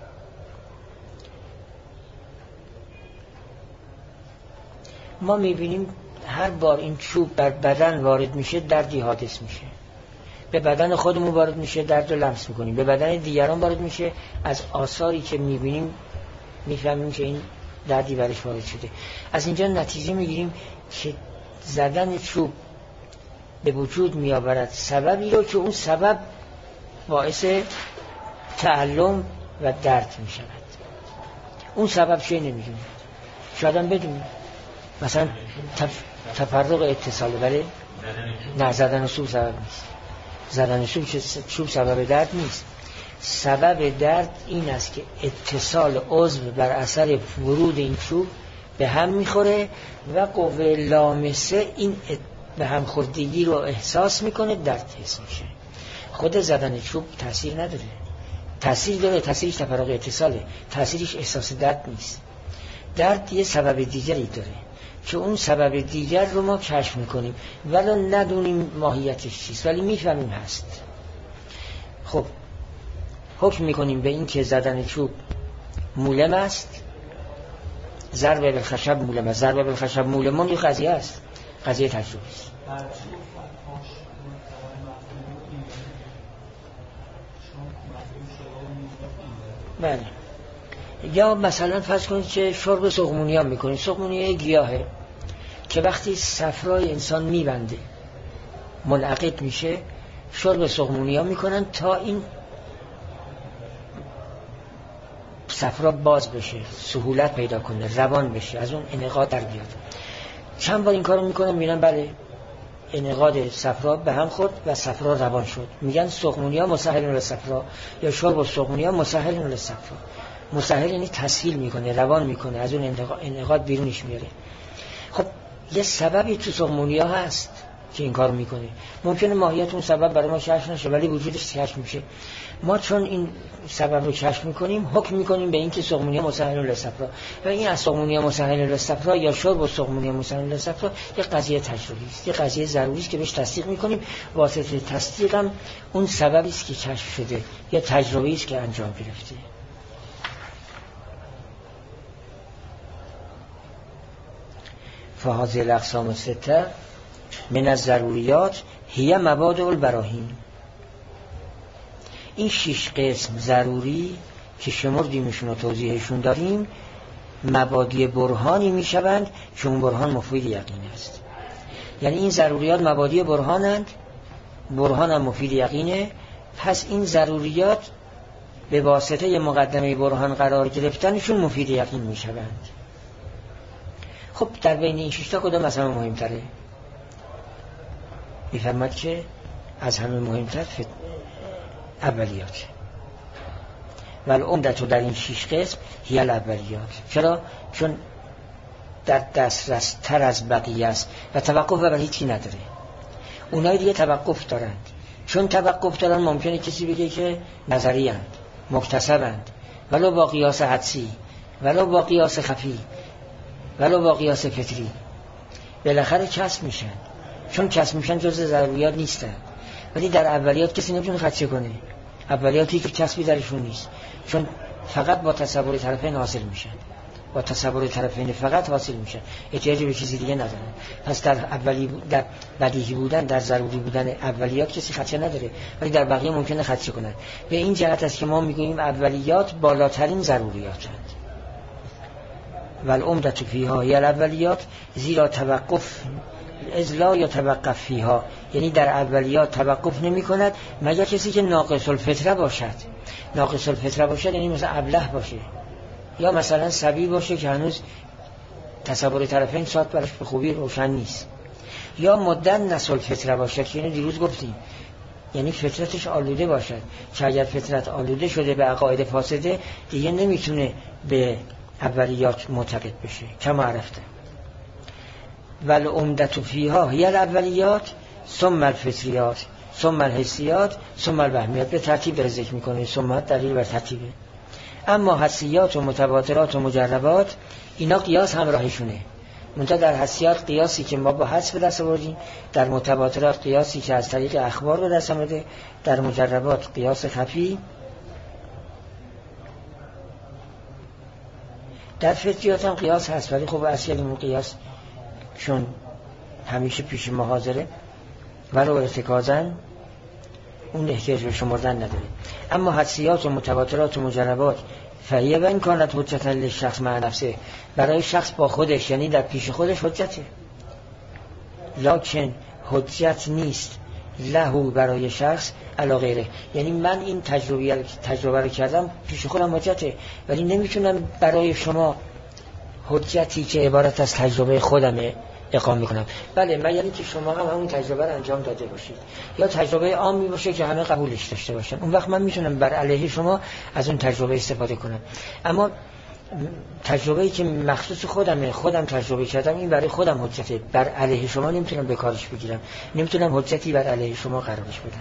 ما میبینیم هر بار این چوب بر بدن وارد میشه دردی حادث میشه، به بدن خودمون وارد میشه درد رو لمس میکنیم، به بدن دیگران وارد میشه، از آثاری که میبینیم میفهمیم که این دردی برش وارد شده. از اینجا نتیجه میگیریم که زدن چوب به وجود میآورد سببی رو که اون سبب باعث تعلم و درد میشود. اون سبب چیه نمیدونیم، شاید هم بدونیم، مثلا تف... تفرق اتصاله، ولی نه زدن چوب سبب نیست. زدن چوب چوب سبب درد نیست. سبب درد این است که اتصال عضو بر اثر ورود این چوب به هم میخوره و قوه لامسه این به هم خوردگی رو احساس میکنه، درد حس میشه. خود زدن چوب تاثیر نداره، تاثیر داره، تاثیرش تفرق اتصاله، تاثیرش احساس درد نیست. درد یه سبب دیگری داره که اون سبب دیگر رو ما کشف میکنیم ولی ندونیم ماهیتش چیست ولی میفهمیم هست. خب حکم میکنیم به این که زدن چوب مولم است، ضرب بالخشب مولم است. ضرب بالخشب مولمون یه قضیه است، قضیه تجربه است. بله. یا مثلا فرض کنید که شرب سقمونی هم میکنید. سقمونی گیاهه که وقتی صفرای انسان میبنده منعقد میشه، شرب سقمونی هم میکنن تا این صفرا باز بشه، سهولت پیدا کنه، روان بشه، از اون انعقاد در بیاد. چند بار این کارو میکنن میبینن بله انعقاد صفرا به هم خورد و صفرا روان شد. میگن سقمونی ها مسهل للصفرا یا شرب سقمونی ها مسهل للصفرا. مسهل یعنی تسهیل میکنه، روان میکنه، از اون انعقاد بیرونش میاره. خب یه سببی تو سقمونی ها هست که این کار میکنه. ممکنه ماهیت اون سبب برای ما کشف نشه ولی وجودش کشف میشه. ما چون این سبب رو کشف میکنیم حکم میکنیم به این که سقمونی ها مسهل للصفرا و این از سقمونی ها مسهل للصفرا یا شرب و سقمونی ها مسهل للصفرا یه قضیه تجربی است، یه قضیه ضروری است که بهش تصدیق میکنیم. واسطه تصدیق هم اون سببی است که کشف شده یا تجربی است که انجام گرفته. فهذه الاقسام السته من الضروریات هی مبادئ البراهین. این شش قسم ضروری که شمردیمشون و توضیحشون داریم مبادی برهانی میشوند که اون برهان مفید یقین است. یعنی این ضروریات مبادی برهانند، برهان هم مفید یقینه. پس این ضروریات به واسطه مقدمه برهان قرار گرفتنشون مفید یقین میشوند. خب در بین این شش تا کدام مثلا مهمتره؟ میفرماد که از همه مهمتر فت... اولیات. ولی عمدتو در این شش قسم هی الاولیات. چرا؟ چون در دسترس تر از بقیه است و توقف بر هیچی نداره. اونای دیگه توقف دارند. چون توقف دارن ممکنه کسی بگه که نظری اند، مکتسبند، ولو با قیاس حدسی، ولو با قیاس خفی، ولو با قیاس فطری، بالاخره کسب میشن. چون کسب میشن جزء ضروریات نیستن. ولی در اولیات کسی نمیتونه خدشه کنه. اولیاتی که کسبی درشون نیست، چون فقط با تصور طرفین حاصل میشن. با تصور طرفین فقط حاصل میشن، احتیاجی به چیزی دیگه ندارن. پس در اولی در بدیهی بودن، در ضروری بودن اولیات کسی خدشه نداره، ولی در بقیه ممکنه خدشه کنن. به این جهت است که ما میگوییم اولیات بالاترین ضروریاتند. والعمدة فیها هی الاولیات، زیرا توقف از لا یتوقف فیها، یعنی در اولیات توقف نمی کند مگر کسی که ناقص الفطره باشد. ناقص الفطره باشد یعنی مثلا ابله باشه، یا مثلا صبی باشه که هنوز تصور طرفین ساعت براش به خوبی روشن نیست، یا مدن نسل الفطره باشد که اینو دیروز گفتیم، یعنی فطرتش آلوده باشد که اگر فطرت آلوده شده به عقاید فاسده دیگه نمیتونه به اولیات معتقد بشه. کما عرفته والعمدة فیها هی الاولیات ثم الفطریات ثم الحسیات ثم الوهمیات. به ترتیب در ذکر میکنه، ثم دلیل بر ترتیبه. اما حسیات و متواترات و مجربات اینا قیاس همراهشونه. منتها در حسیات قیاسی که ما با حدس به دست آوردیم، در متواترات قیاسی که از طریق اخبار به دست آمده، در مجربات قیاس خفی، در فطریات هم قیاس هست، ولی خب اصلی اون قیاس چون همیشه پیش ما حاضره ولو ارتکازن اون احتیاج به شمردن نداره. اما حدسیات و متواترات و مجربات فهیه و این کانت حجتا للشخص مع نفسه، برای شخص با خودش یعنی در پیش خودش حجته، لکن حجت نیست لهو برای شخص علی غیره. یعنی من این تجربه تجربه رو کردم پیش خودم حجته، ولی نمیتونم برای شما حجتی که عبارت از تجربه خودمه اقامه کنم. بله، من یعنی که شما هم همون تجربه رو انجام داده باشید، یا تجربه عامی باشه که همه قبولش داشته باشن، اون وقت من میتونم بر علیه شما از اون تجربه استفاده کنم. اما تجربه‌ای که مخصوص خودمه، خودم تجربه کردم، این برای خودم حجته، بر علیه شما نمیتونم به کارش بگیرم، نمیتونم حجتی بر علیه شما قرارش بدم.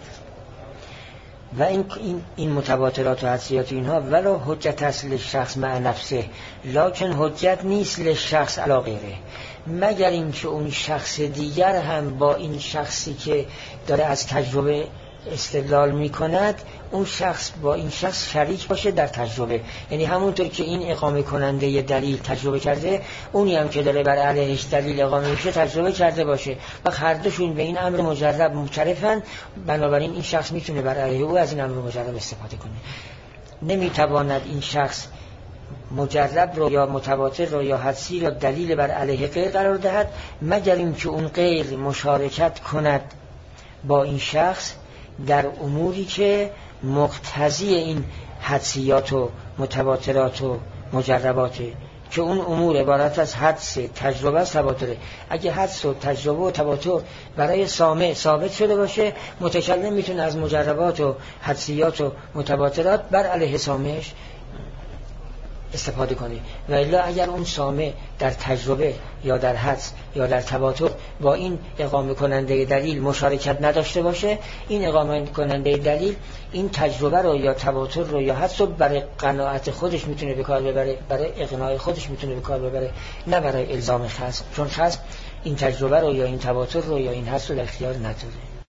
و این این این متواترات و حدسیات اینها ولا حجت اصل شخص مع نفسه، لکن حجت نیست لشخص علی غیره، مگر اینکه اون شخص دیگر هم با این شخصی که داره از تجربه استدلال میکند، اون شخص با این شخص شریک باشه در تجربه. یعنی همونطور که این اقامه کننده ی دلیل تجربه کرده، اونی هم که داره بر علیهش دلیل اقامه میشه تجربه کرده باشه و هر دوشون به این امر مجرب معترفن، بنابراین این شخص میتونه بر علیه او از این امر مجرب استفاده کنه. نمیتواند این شخص مجرب رو یا متواتر رو یا حدسی رو دلیل بر علیه غیر قرار دهد مگر اینکه اون غیر مشارکت کند با این شخص در اموری که مقتضی این حدسیات و متواترات و مجرباته، که اون امور عبارت از حدس، تجربه، تواتره. اگه حدس و تجربه و تواتر برای سامع ثابت شده باشه، متکلم میتونه از مجربات و حدسیات و متواترات بر علیه سامعش استفاده کنه. و الا اگر اون سامع در تجربه یا در حدس یا در تواتر با این اقامه کننده دلیل مشارکت نداشته باشه، این اقامه کننده دلیل این تجربه رو یا تواتر رو یا حدس رو برای قناعت خودش میتونه به کار ببره، برای اقناع خودش میتونه به کار ببره، نه برای الزام خصم، چون خصم این تجربه رو یا این تواتر رو یا این حدس رو در اختیار نداره.